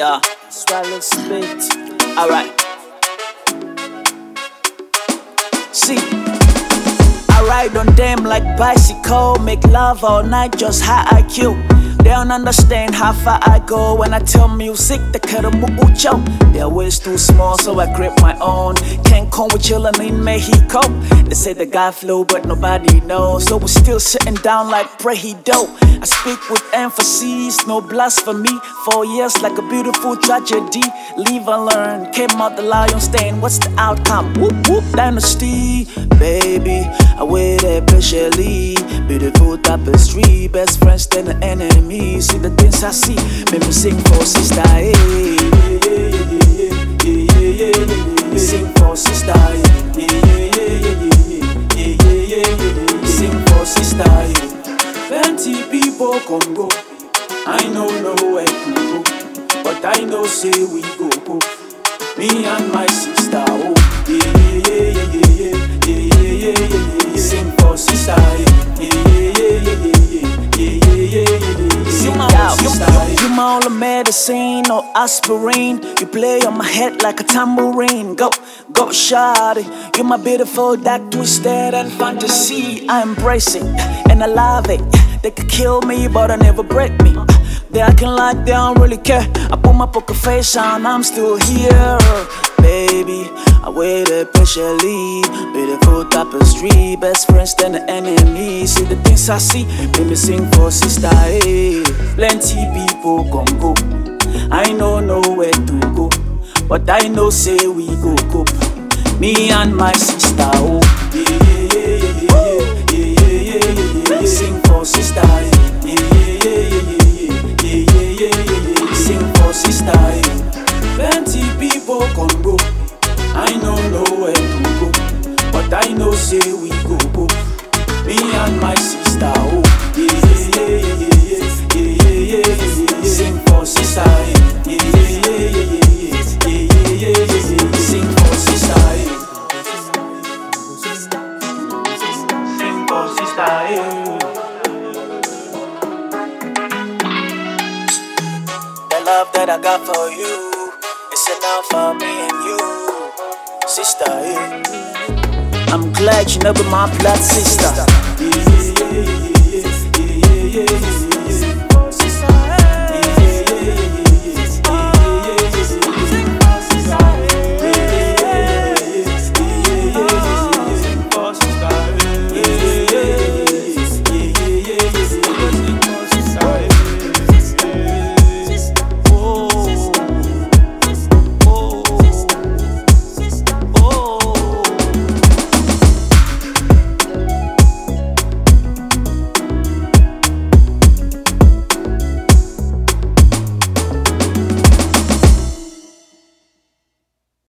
Yeah, swallow spit. Alright. See, I ride on them like bicycle, make love all night, just high IQ. They don't understand how far I go when I tell music the karamucho. Their waist too small, so I grip my own. Can't come with chillin' in Mexico. They say the guy flew, but nobody knows. So we're still sitting down like Prehido. I speak with emphasis, no blasphemy. 4 years like a beautiful tragedy. Live and learn, came out the lion's den. What's the outcome? Whoop whoop, dynasty. Baby, I waited patiently. Beautiful tapestry, best friends then the enemy. See the things I see, make me sing for sister. Hey, sing for sister. Sing for sister. Plenty people come go, I know nowhere to go, but I know say we go. Me and my sister. Oh, sing for sister. You my only medicine, no aspirin. You play on my head like a tambourine. Go shawty. You my beautiful dark twisted and fantasy. I embrace it and I love it. They could kill me but I never break me. They acting like they don't really care. I put my poker face on, I'm still here. Baby, I waited patiently. Beautiful tapestry, best friends then the enemy. See the things I see, make me sing for sister. Hey. Plenty people come go, I know nowhere to go, but I know say we go cope. Me and my sister. Oh, sing for sister. Sing for sister. Plenty people come go, I know nowhere to go, but I know say we go. Me and my sister. Oh, sing for sister. Sing for sister. Sing for sister. The love that I got for you, it's enough for me and you, sister. I'm glad you never my blood sister.